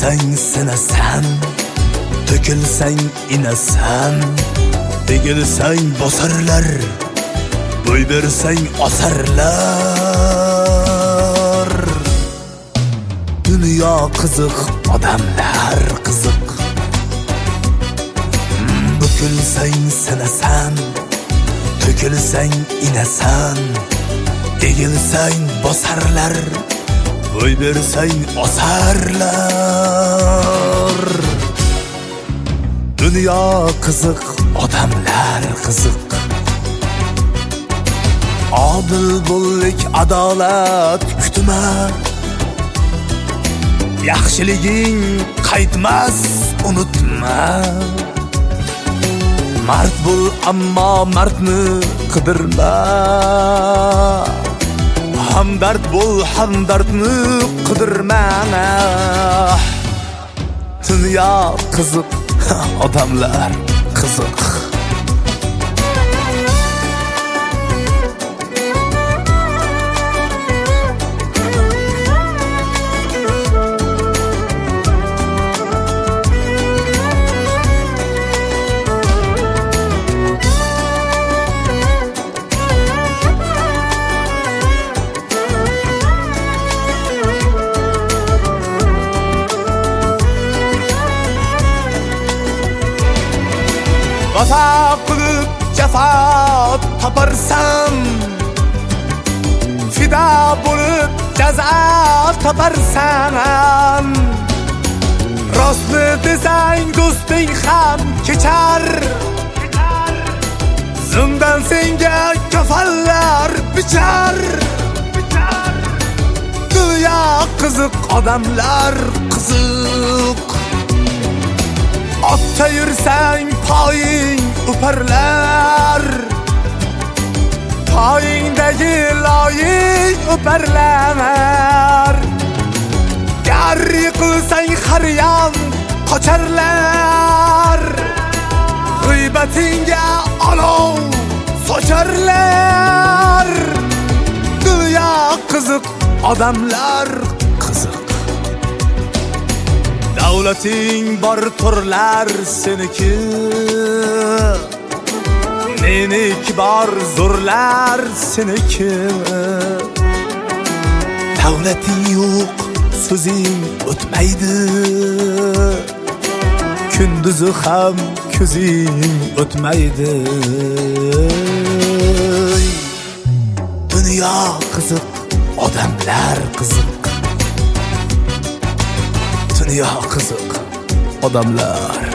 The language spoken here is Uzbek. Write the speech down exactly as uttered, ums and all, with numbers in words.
To'kilsang sinasan, to'kilsang inasan, egilsang bosarlar, bo'y bersang osarlar. Dunyo qiziq, odamlar qiziq. Bukilsang sinasan, to'kilsang inasan, egilsang bosarlar, bo'y bersang osarlar. Dunyo qiziq, odamlar qiziq. Odil bo'llik, adolat kutma. Yaxshiliging qaytmas, unutma. Mard bo'l, ammo mardni qidirma. Hamdard bo'l, hamdardni qidirma. Dunyo qiziq, odamlar qiziq. Vafa qilib jafo toparsan, fida bo'lib jazo toparsan. Rostni desang do'sting ham kechar, zimdan senga kafallar bichar. Dunyo qiziq, odamlar qiziq. Otda yursang poying uparlar, poyingdagi loying uparlar. Gar yiqilsang har yon qocharlar, g'iybatingga olov socharlar. Dunyo qiziq, odamlar qiziq. Davlating bor turlar seniki, meniki bor zo'rlar seniki. Davlating yo'q, so'zing o'tmaydi, kunduzi ham ko'zing o'tmaydi. Dunyo qiziq, odamlar qiziq. Dunyo qiziq, odamlar